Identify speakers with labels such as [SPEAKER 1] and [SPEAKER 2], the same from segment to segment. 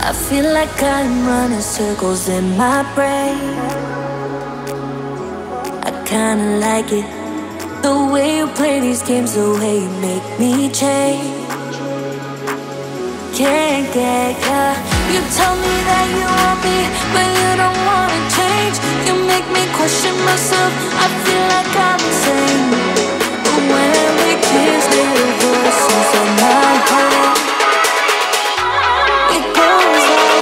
[SPEAKER 1] I feel like I'm running circles in my brain. I kinda like it, the way you play these games, the way you make me change. Can't get ya. You tell me that you want me, but you don't wanna change. You make me question myself, I feel like I'm insane. But when we kiss, little voice inside my head, it goes like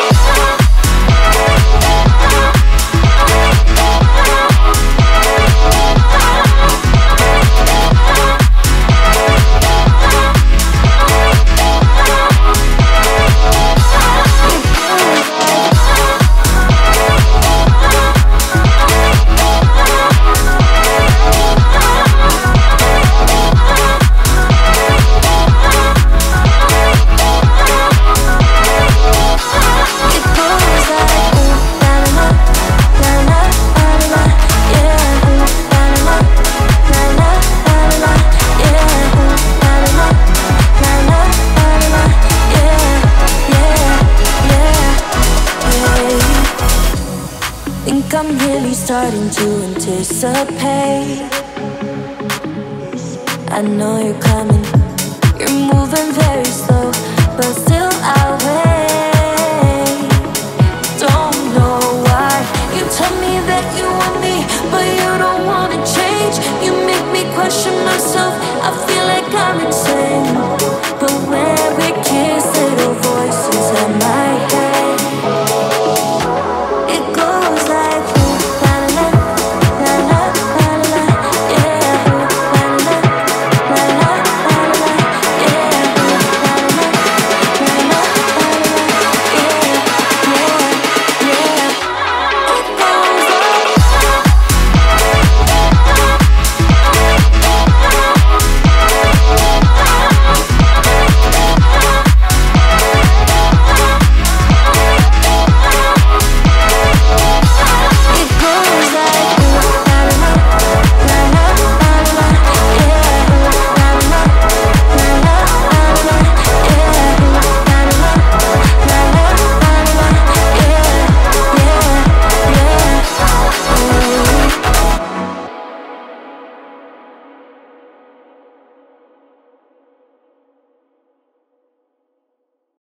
[SPEAKER 1] I'm really starting to anticipate. I know you're coming, you're moving very slow.